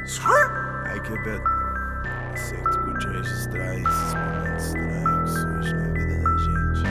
Ai que beto. Sei que tu curtes registrar esses momentos estranhos que surgem na vida da gente.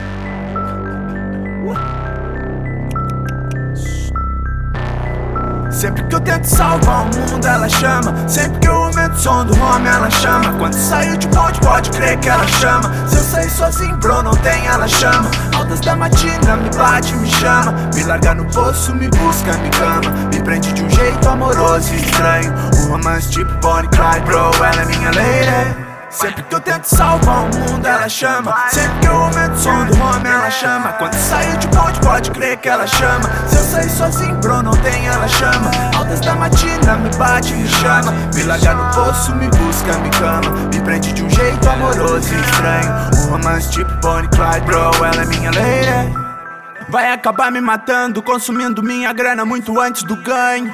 Sempre que eu tento salvar o mundo, ela chama. Sempre que eu aumento o som do home, ela chama. Quando saio de bonde, pode crer que ela chama. Se eu sair sozinho, bro, não tem, ela chama. Altas da matina, me bate, me chama. Me larga no poço, me busca, me cama. Me prende de um jeito amoroso e estranho. Um romance tipo Bonnie e Clyde, bro, ela é minha lady. Sempre que eu tento salvar o mundo, ela chama. Sempre que eu aumento o som do home, ela chama. Quando saio de bonde, pode crer que ela chama. Se eu sair sozinho, bro, não tem, ela chama. Altas da matina, me bate, me chama. Me larga no poço, me busca, me cama. Me prende de um jeito amoroso e estranho. Um romance tipo Bonnie e Clyde, bro, ela é minha lady. Vai acabar me matando, consumindo minha grana muito antes do ganho.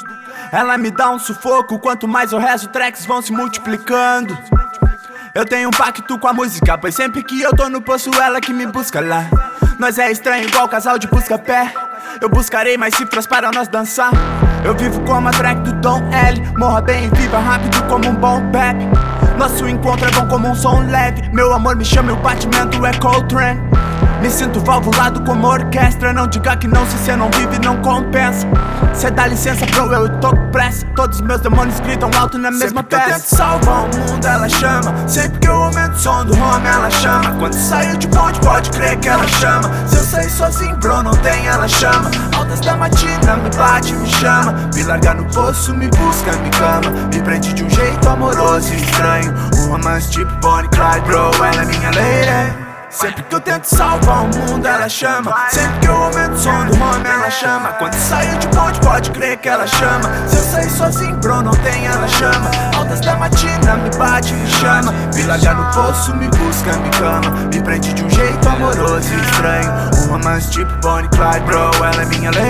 Ela me dá um sufoco, quanto mais eu rezo, tracks vão se multiplicando. Eu tenho um pacto com a música, pois sempre que eu tô no poço, ela que me busca lá. Nós é estranho igual casal de busca-pé. Eu buscarei mais cifras para nós dançar. Eu vivo como a track do Dom L. Morra bem e viva rápido como um bom bap. Nosso encontro é bom como um som leve. Meu amor me chama e o batimento é Coltrane. Me sinto valvulado como orquestra. Não diga que não, se cê não vive não compensa. Cê dá licença bro, eu tô com pressa. Todos os meus demônios gritam alto na mesma peça. Sempre que eu tento salvar o mundo, ela chama. Sempre que eu aumento o som do home, ela chama. Quando saio de bonde, pode crer que ela chama. Se eu sair sozinho, bro, não tem, ela chama. Altas da matina, me bate, me chama. Me larga no poço, me busca, me cama. Me prende de um jeito amoroso e estranho. Um romance tipo Bonnie e Clyde, bro, ela é minha lady. Sempre que eu tento salvar o mundo, ela chama. Sempre que eu aumento o som do home, ela chama. Quando saio de bonde, pode crer que ela chama. Se eu sair sozinho, bro, não tem, ela chama. Altas da matina, me bate, me chama. Me larga no poço, me busca, me cama. Me prende de um jeito amoroso e estranho. Um romance tipo Bonnie e Clyde, bro, ela é minha lady.